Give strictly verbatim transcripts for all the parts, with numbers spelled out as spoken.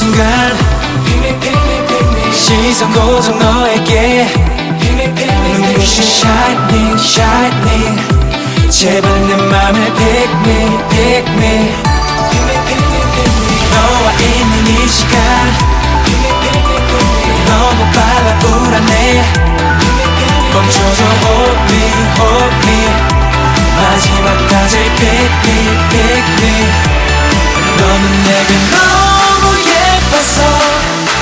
순간 시선 고정 너에게 눈부신 shining shining 제발 내 맘을 pick me pick me 너와 있는 이 시간 너무 빨라 불안해 멈춰줘 hold me hold me 마지막까지 pick me pick me 너는 내게 너무 예뻐서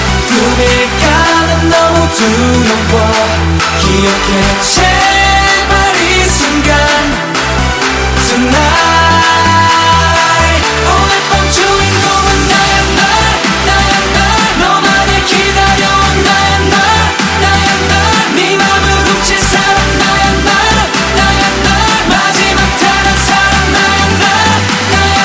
꿈일까는 너무 두려워 기억해 제발 이 순간 tonight 오늘 밤 주인공은 나야 나 나야 나 너만을 기다려온 나야 나 나야 나 네 맘을 훔친 사람 나야 나 나야 나 마지막 다른 사람 나야 나 나야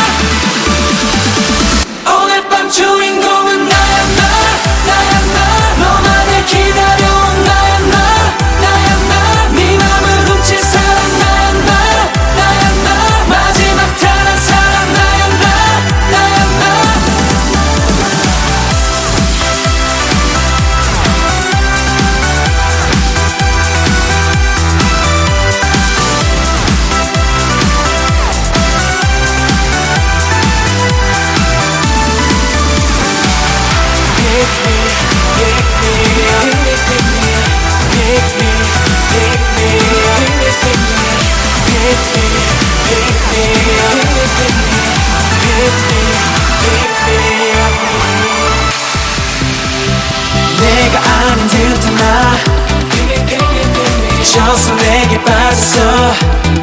나 오늘 밤 주인공은 나야 나 나야 나 너만을 기다려온 나야 나 나야 나 네 맘을 훔친 사람 나야 나 나야 나 마지막 다른 사람 나야 나 나야 나 내가 아닌 듯한 나 져서 내게 빠졌어